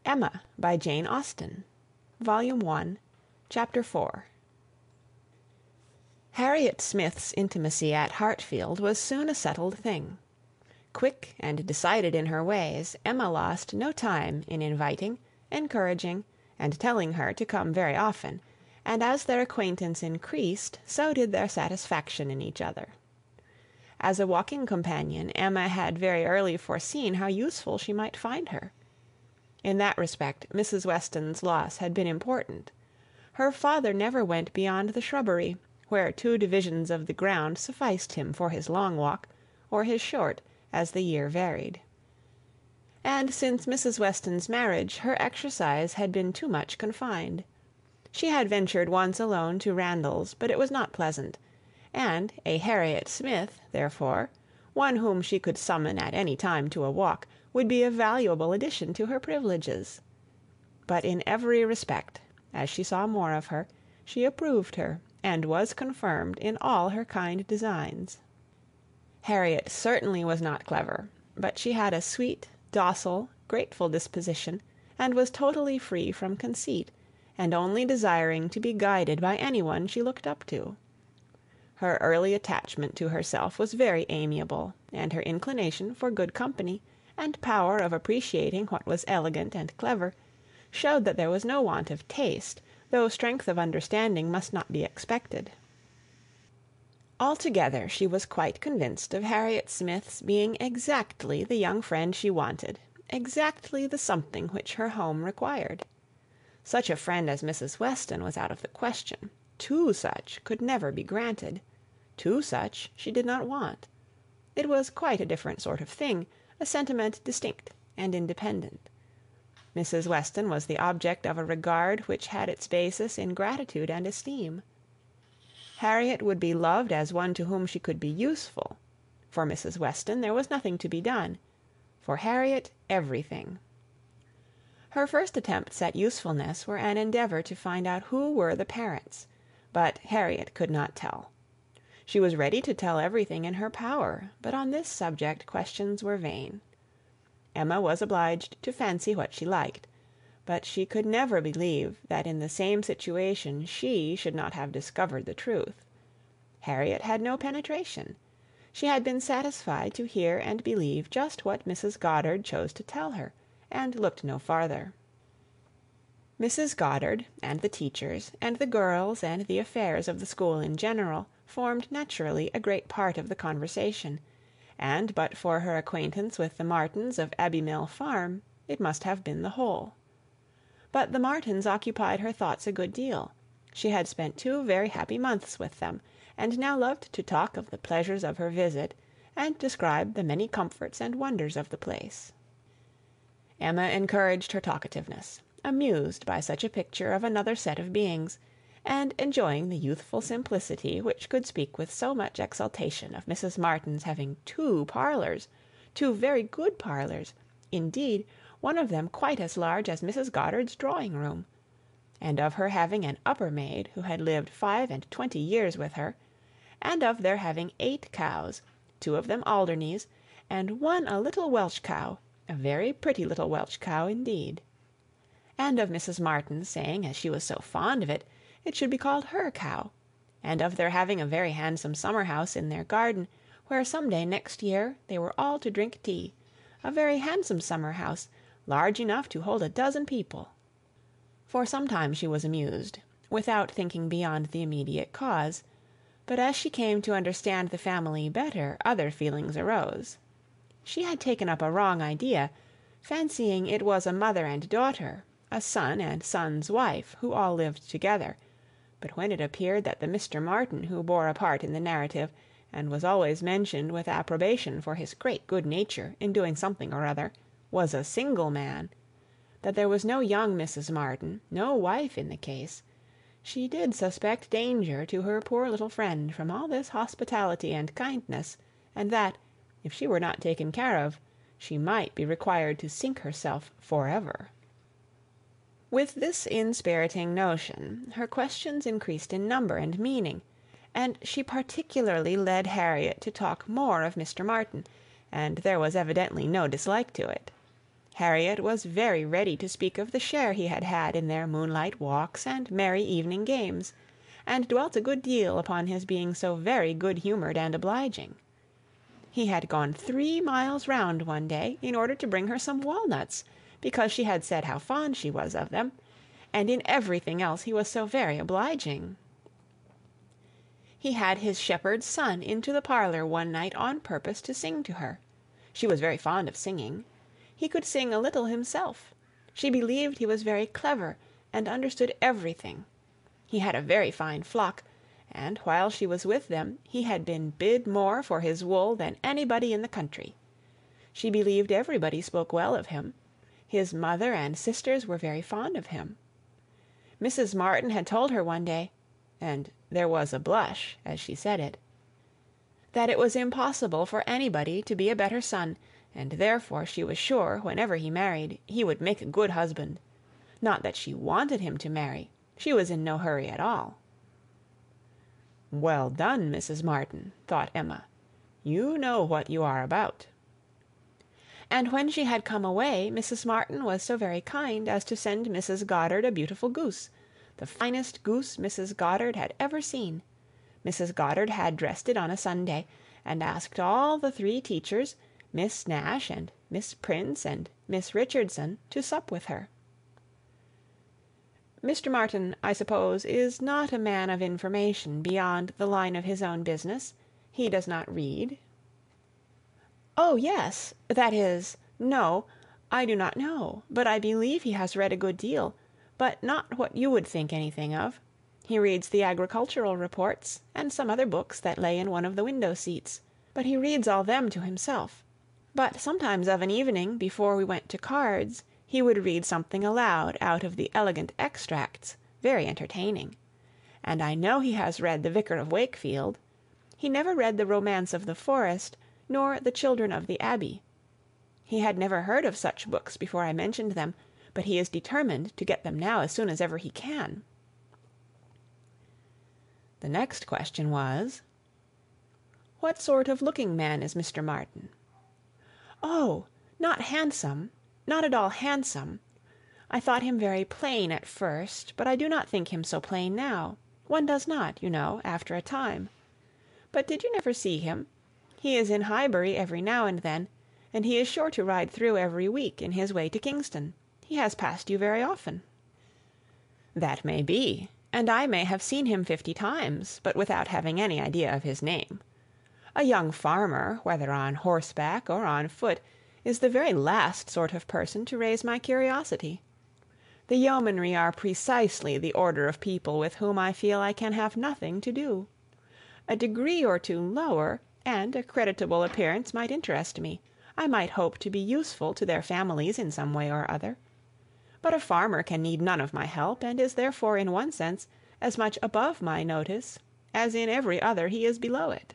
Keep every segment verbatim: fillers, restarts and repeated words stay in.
Emma by Jane Austen, Volume One, Chapter Four. Harriet Smith's intimacy at Hartfield was soon a settled thing. Quick and decided in her ways, Emma lost no time in inviting, encouraging, and telling her to come very often; and as their acquaintance increased, so did their satisfaction in each other. As a walking companion, Emma had very early foreseen how useful she might find her. In that respect, Missus Weston's loss had been important. Her father never went beyond the shrubbery, where two divisions of the ground sufficed him for his long walk, or his short, as the year varied. And since Missus Weston's marriage, her exercise had been too much confined. She had ventured once alone to Randalls, but it was not pleasant; and a Harriet Smith, therefore, one whom she could summon at any time to a walk, would be a valuable addition to her privileges. But in every respect, as she saw more of her, she approved her, and was confirmed in all her kind designs. Harriet certainly was not clever, but she had a sweet, docile, grateful disposition, and was totally free from conceit, and only desiring to be guided by any one she looked up to. Her early attachment to herself was very amiable, and her inclination for good company, and power of appreciating what was elegant and clever, showed that there was no want of taste, though strength of understanding must not be expected. Altogether she was quite convinced of Harriet Smith's being exactly the young friend she wanted, exactly the something which her home required. Such a friend as Missus Weston was out of the question; two such could never be granted; two such she did not want. It was quite a different sort of thing, a sentiment distinct and independent. Missus Weston was the object of a regard which had its basis in gratitude and esteem. Harriet would be loved as one to whom she could be useful. For Missus Weston there was nothing to be done; for Harriet, everything. Her first attempts at usefulness were an endeavour to find out who were the parents, but Harriet could not tell. She was ready to tell everything in her power, but on this subject questions were vain. Emma was obliged to fancy what she liked, but she could never believe that in the same situation she should not have discovered the truth. Harriet had no penetration. She had been satisfied to hear and believe just what Missus Goddard chose to tell her, and looked no farther. Missus Goddard, and the teachers, and the girls, and the affairs of the school in general, formed naturally a great part of the conversation; and but for her acquaintance with the Martins of Abbey Mill Farm, it must have been the whole. But the Martins occupied her thoughts a good deal. She had spent two very happy months with them, and now loved to talk of the pleasures of her visit, and describe the many comforts and wonders of the place. Emma encouraged her talkativeness, amused by such a picture of another set of beings, and enjoying the youthful simplicity which could speak with so much exultation of Missus Martin's having two parlours, two very good parlours, indeed, one of them quite as large as Missus Goddard's drawing-room; and of her having an upper maid who had lived five and twenty years with her; and of their having eight cows, two of them Alderneys, and one a little Welsh cow, a very pretty little Welsh cow indeed; and of Missus Martin's saying, as she was so fond of it, it should be called her cow; and of their having a very handsome summer house in their garden, where some day next year they were all to drink tea; a very handsome summer house, large enough to hold a dozen people. For some time she was amused, without thinking beyond the immediate cause; but as she came to understand the family better, other feelings arose. She had taken up a wrong idea, fancying it was a mother and daughter, a son and son's wife, who all lived together; but when it appeared that the Mister Martin who bore a part in the narrative, and was always mentioned with approbation for his great good nature in doing something or other, was a single man, that there was no young Missus Martin, no wife in the case, she did suspect danger to her poor little friend from all this hospitality and kindness, and that, if she were not taken care of, she might be required to sink herself for ever. With this inspiriting notion, her questions increased in number and meaning, and she particularly led Harriet to talk more of Mister Martin, and there was evidently no dislike to it. Harriet was very ready to speak of the share he had had in their moonlight walks and merry evening games, and dwelt a good deal upon his being so very good-humoured and obliging. He had gone three miles round one day in order to bring her some walnuts, because she had said how fond she was of them, and in everything else he was so very obliging. He had his shepherd's son into the parlour one night on purpose to sing to her. She was very fond of singing. He could sing a little himself. She believed he was very clever, and understood everything. He had a very fine flock, and while she was with them he had been bid more for his wool than anybody in the country. She believed everybody spoke well of him. His mother and sisters were very fond of him. Missus Martin had told her one day, and there was a blush as she said it, that it was impossible for anybody to be a better son, and therefore she was sure, whenever he married, he would make a good husband. Not that she wanted him to marry. She was in no hurry at all. "Well done, Missus Martin," thought Emma. "You know what you are about." And when she had come away, Missus Martin was so very kind as to send Missus Goddard a beautiful goose, the finest goose Missus Goddard had ever seen. Missus Goddard had dressed it on a Sunday, and asked all the three teachers, Miss Nash and Miss Prince and Miss Richardson, to sup with her. Mister Martin, I suppose, is not a man of information beyond the line of his own business. He does not read. "Oh, yes, that is, no, I do not know, but I believe he has read a good deal, but not what you would think anything of. He reads the agricultural reports, and some other books that lay in one of the window-seats, but he reads all them to himself. But sometimes of an evening, before we went to cards, he would read something aloud out of the Elegant Extracts, very entertaining. And I know he has read the Vicar of Wakefield. He never read the Romance of the Forest, nor the Children of the Abbey. He had never heard of such books before I mentioned them, but he is determined to get them now as soon as ever he can." The next question was, "What sort of looking man is Mister Martin?" "Oh, not handsome, not at all handsome. I thought him very plain at first, but I do not think him so plain now. One does not, you know, after a time. But did you never see him? He is in Highbury every now and then, and he is sure to ride through every week in his way to Kingston. He has passed you very often." "That may be, and I may have seen him fifty times, but without having any idea of his name. A young farmer, whether on horseback or on foot, is the very last sort of person to raise my curiosity. The yeomanry are precisely the order of people with whom I feel I can have nothing to do. A degree or two lower, and a creditable appearance might interest me. I might hope to be useful to their families in some way or other. But a farmer can need none of my help, and is therefore in one sense as much above my notice as in every other he is below it.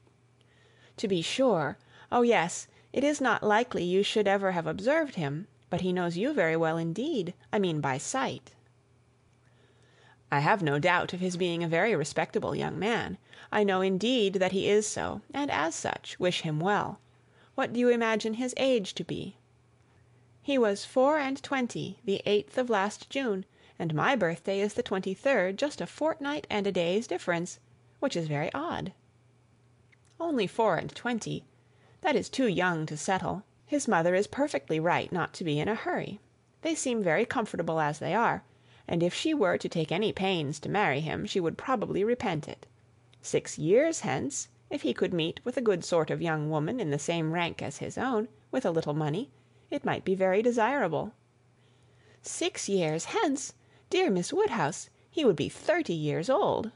To be sure, oh yes, it is not likely you should ever have observed him, but he knows you very well indeed, I mean by sight." "I have no doubt of his being a very respectable young man. I know indeed that he is so, and as such wish him well. What do you imagine his age to be?" "He was four and twenty the eighth of last June, and my birthday is the twenty-third, just a fortnight and a day's difference, which is very odd." "Only four and twenty. That is too young to settle. His mother is perfectly right not to be in a hurry. They seem very comfortable as they are, and if she were to take any pains to marry him, she would probably repent it. Six years hence, if he could meet with a good sort of young woman in the same rank as his own, with a little money, it might be very desirable." "Six years hence! Dear Miss Woodhouse, he would be thirty years old."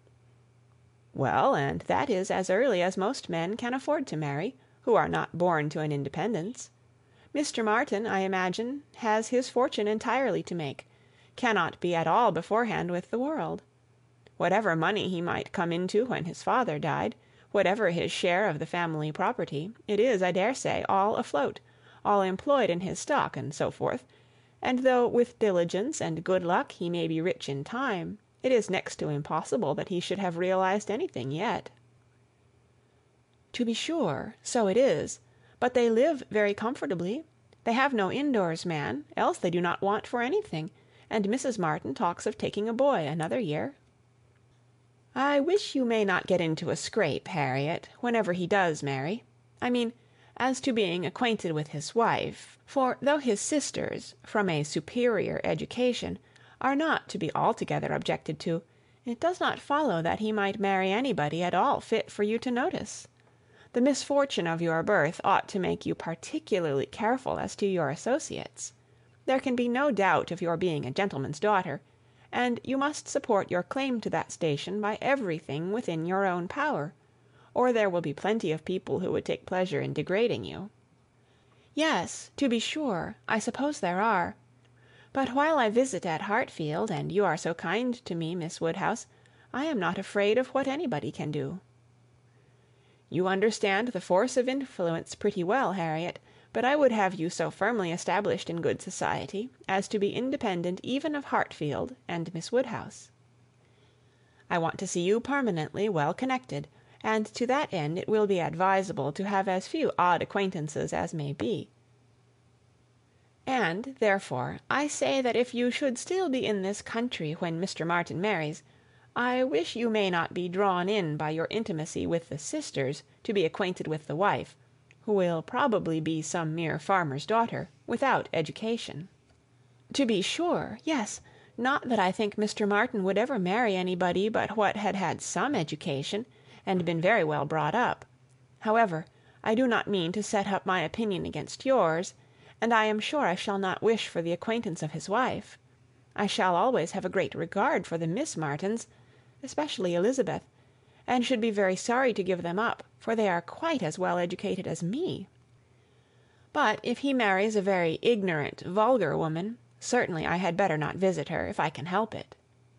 "Well, and that is as early as most men can afford to marry, who are not born to an independence. Mister Martin, I imagine, has his fortune entirely to make, cannot be at all beforehand with the world. Whatever money he might come into when his father died, whatever his share of the family property, it is, I dare say, all afloat, all employed in his stock, and so forth, and though with diligence and good luck he may be rich in time, it is next to impossible that he should have realized anything yet." "To be sure, so it is, but they live very comfortably. They have no indoors man, else they do not want for anything, and Missus Martin talks of taking a boy another year. I wish you may not get into a scrape, Harriet, whenever he does marry. I mean, as to being acquainted with his wife, for though his sisters, from a superior education, are not to be altogether objected to, it does not follow that he might marry anybody at all fit for you to notice. The misfortune of your birth ought to make you particularly careful as to your associates. There can be no doubt of your being a gentleman's daughter, and you must support your claim to that station by everything within your own power, or there will be plenty of people who would take pleasure in degrading you. Yes, to be sure, I suppose there are. But while I visit at Hartfield, and you are so kind to me, Miss Woodhouse, I am not afraid of what anybody can do. You understand the force of influence pretty well, Harriet, but I would have you so firmly established in good society as to be independent even of Hartfield and Miss Woodhouse. I want to see you permanently well connected, and to that end it will be advisable to have as few odd acquaintances as may be. And, therefore, I say that if you should still be in this country when Mister Martin marries, I wish you may not be drawn in by your intimacy with the sisters to be acquainted with the wife, who will probably be some mere farmer's daughter, without education. To be sure, yes, not that I think Mister Martin would ever marry anybody but what had had some education, and been very well brought up. However, I do not mean to set up my opinion against yours, and I am sure I shall not wish for the acquaintance of his wife. I shall always have a great regard for the Miss Martins, especially Elizabeth, and should be very sorry to give them up, for they are quite as well educated as me. But if he marries a very ignorant, vulgar woman, certainly I had better not visit her, if I can help it.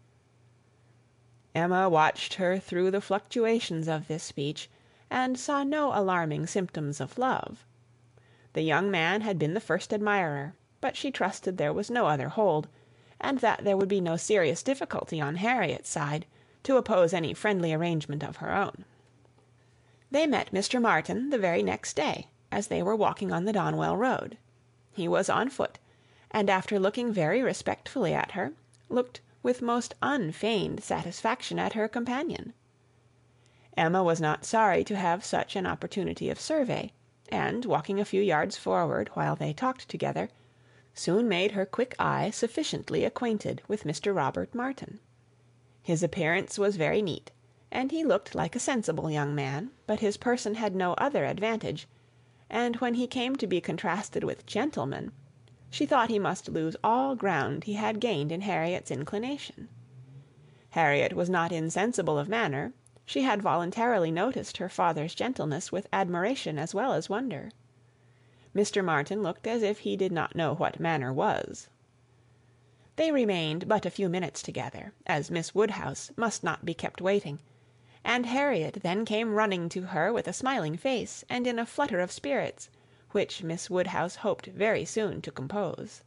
Emma watched her through the fluctuations of this speech, and saw no alarming symptoms of love. The young man had been the first admirer, but she trusted there was no other hold, and that there would be no serious difficulty on Harriet's side to oppose any friendly arrangement of her own. They met Mister Martin the very next day, as they were walking on the Donwell road. He was on foot, and after looking very respectfully at her, looked with most unfeigned satisfaction at her companion. Emma was not sorry to have such an opportunity of survey, and, walking a few yards forward while they talked together, soon made her quick eye sufficiently acquainted with Mister Robert Martin. His appearance was very neat, and he looked like a sensible young man, but his person had no other advantage, and when he came to be contrasted with gentlemen, she thought he must lose all ground he had gained in Harriet's inclination. Harriet was not insensible of manner; she had voluntarily noticed her father's gentleness with admiration as well as wonder. Mister Martin looked as if he did not know what manner was. They remained but a few minutes together, as Miss Woodhouse must not be kept waiting, and Harriet then came running to her with a smiling face and in a flutter of spirits, which Miss Woodhouse hoped very soon to compose.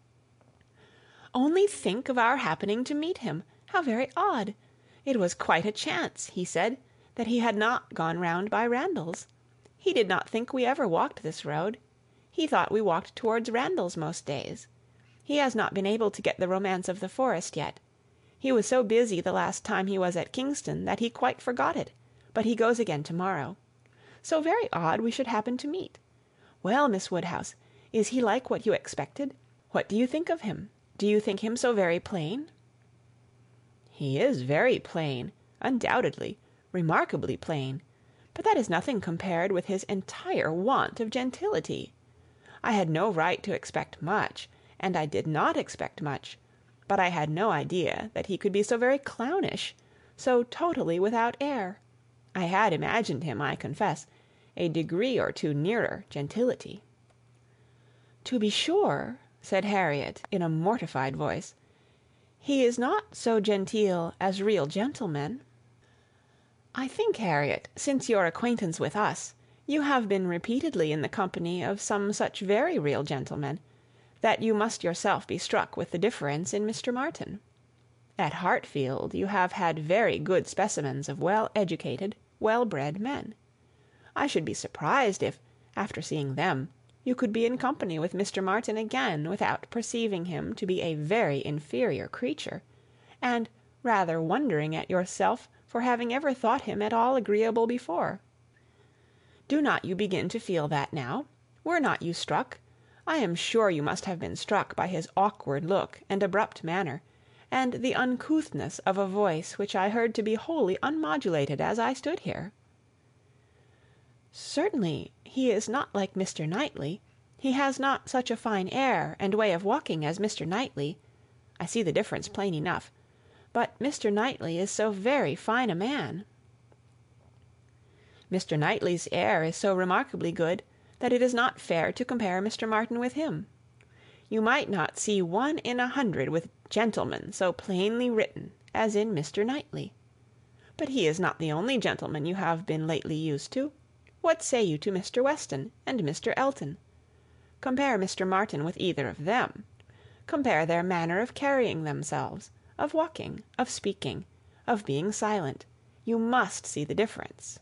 "Only think of our happening to meet him! How very odd! It was quite a chance, he said, that he had not gone round by Randalls. He did not think we ever walked this road. He thought we walked towards Randalls most days. He has not been able to get the Romance of the Forest yet. He was so busy the last time he was at Kingston that he quite forgot it, but he goes again to-morrow. So very odd we should happen to meet. Well, Miss Woodhouse, is he like what you expected? What do you think of him? Do you think him so very plain?" "He is very plain, undoubtedly, remarkably plain; but that is nothing compared with his entire want of gentility. I had no right to expect much, and I did not expect much; but I had no idea that he could be so very clownish, so totally without air. I had imagined him, I confess, a degree or two nearer gentility." "To be sure," said Harriet, in a mortified voice, "he is not so genteel as real gentlemen." "I think, Harriet, since your acquaintance with us, you have been repeatedly in the company of some such very real gentlemen, that you must yourself be struck with the difference in Mister Martin. At Hartfield you have had very good specimens of well-educated, well-bred men. I should be surprised if, after seeing them, you could be in company with Mister Martin again without perceiving him to be a very inferior creature, and rather wondering at yourself for having ever thought him at all agreeable before. Do not you begin to feel that now? Were not you struck? I am sure you must have been struck by his awkward look and abrupt manner, and the uncouthness of a voice which I heard to be wholly unmodulated as I stood here. Certainly he is not like Mister Knightley. He has not such a fine air and way of walking as Mister Knightley. I see the difference plain enough. But Mister Knightley is so very fine a man. Mister Knightley's air is so remarkably good that it is not fair to compare Mister Martin with him. You might not see one in a hundred with gentleman so plainly written as in Mister Knightley. But he is not the only gentleman you have been lately used to. What say you to Mister Weston and Mister Elton? Compare Mister Martin with either of them. Compare their manner of carrying themselves, of walking, of speaking, of being silent. You must see the difference.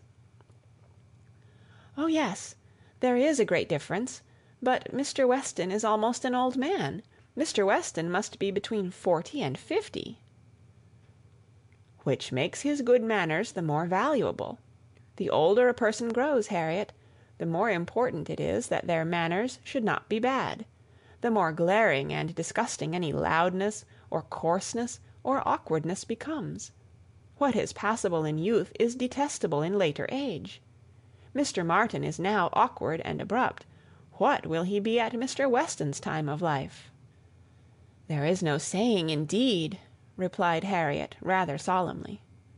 Oh yes, there is a great difference. But Mister Weston is almost an old man. Mister Weston must be between forty and fifty. Which makes his good manners the more valuable. The older a person grows, Harriet, the more important it is that their manners should not be bad. The more glaring and disgusting any loudness, or coarseness, or awkwardness becomes. What is passable in youth is detestable in later age. Mister Martin is now awkward and abrupt. What will he be at Mister Weston's time of life? There is no saying, indeed, replied Harriet, rather solemnly.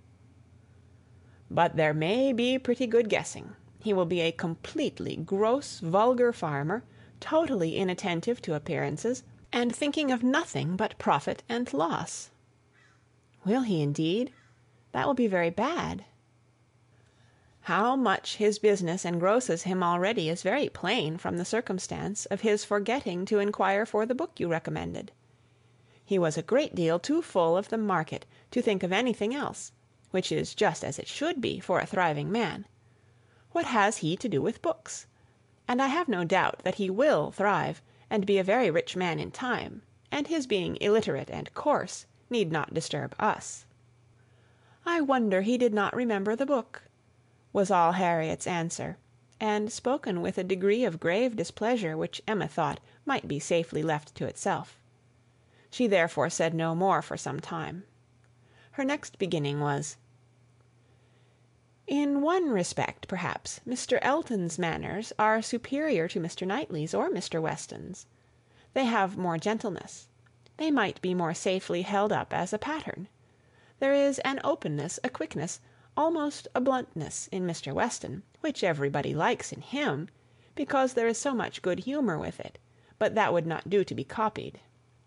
But there may be pretty good guessing. He will be a completely gross, vulgar farmer, totally inattentive to appearances, and thinking of nothing but profit and loss. Will he, indeed? That will be very bad. How much his business engrosses him already is very plain from the circumstance of his forgetting to inquire for the book you recommended. He was a great deal too full of the market to think of anything else, which is just as it should be for a thriving man. What has he to do with books? And I have no doubt that he will thrive and be a very rich man in time, and his being illiterate and coarse need not disturb us. I wonder he did not remember the book, was all Harriet's answer, and spoken with a degree of grave displeasure which Emma thought might be safely left to itself. She therefore said no more for some time. Her next beginning was, "In one respect, perhaps, Mister Elton's manners are superior to Mister Knightley's or Mister Weston's. They have more gentleness. They might be more safely held up as a pattern. There is an openness, a quickness, almost a bluntness in Mister Weston, which everybody likes in him, because there is so much good humour with it, but that would not do to be copied.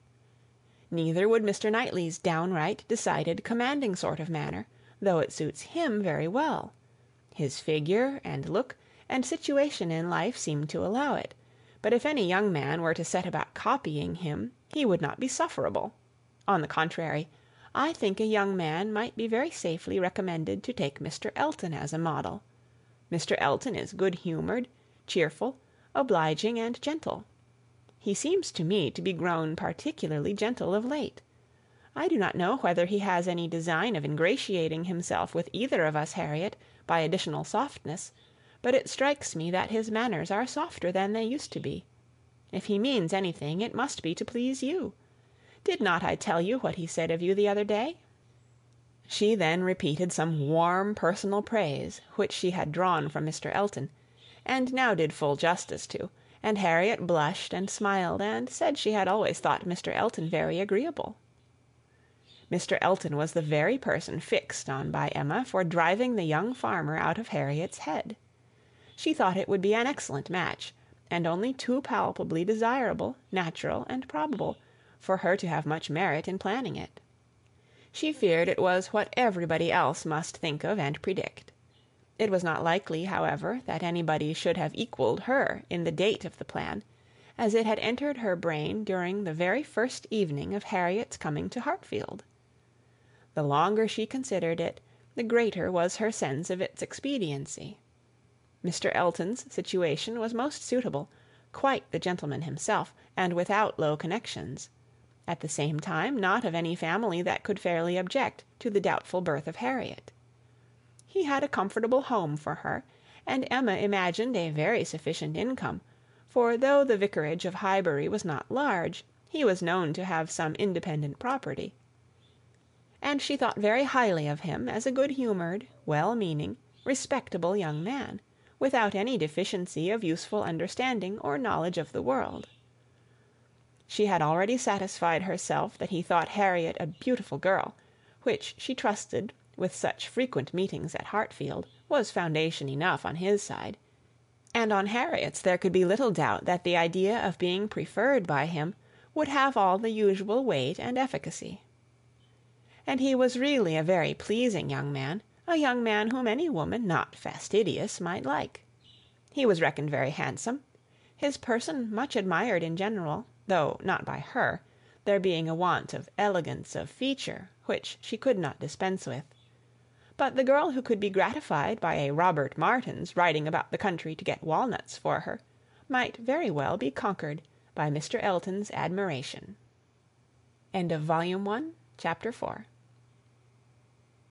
Neither would Mister Knightley's downright, decided, commanding sort of manner, though it suits him very well. His figure, and look, and situation in life seem to allow it, but if any young man were to set about copying him, he would not be sufferable. On the contrary, I think a young man might be very safely recommended to take Mister Elton as a model. Mister Elton is good-humoured, cheerful, obliging, and gentle. He seems to me to be grown particularly gentle of late. I do not know whether he has any design of ingratiating himself with either of us, Harriet, by additional softness, but it strikes me that his manners are softer than they used to be. If he means anything, it must be to please you. Did not I tell you what he said of you the other day?" She then repeated some warm personal praise which she had drawn from Mister Elton, and now did full justice to, and Harriet blushed and smiled, and said she had always thought Mister Elton very agreeable. Mister Elton was the very person fixed on by Emma for driving the young farmer out of Harriet's head. She thought it would be an excellent match, and only too palpably desirable, natural, and probable, for her to have much merit in planning it. She feared it was what everybody else must think of and predict. It was not likely, however, that anybody should have equalled her in the date of the plan, as it had entered her brain during the very first evening of Harriet's coming to Hartfield. The longer she considered it, the greater was her sense of its expediency. Mister Elton's situation was most suitable, quite the gentleman himself, and without low connections; at the same time not of any family that could fairly object to the doubtful birth of Harriet. He had a comfortable home for her, and Emma imagined a very sufficient income, for though the vicarage of Highbury was not large, he was known to have some independent property; and she thought very highly of him as a good humoured, well meaning, respectable young man, without any deficiency of useful understanding or knowledge of the world. She had already satisfied herself that he thought Harriet a beautiful girl, which she trusted, with such frequent meetings at Hartfield, was foundation enough on his side; and on Harriet's there could be little doubt that the idea of being preferred by him would have all the usual weight and efficacy. And he was really a very pleasing young man, a young man whom any woman not fastidious might like. He was reckoned very handsome; his person much admired in general, though not by her, there being a want of elegance of feature which she could not dispense with; but the girl who could be gratified by a Robert Martin's riding about the country to get walnuts for her, might very well be conquered by Mr. Elton's admiration. End of Volume One, Chapter Four.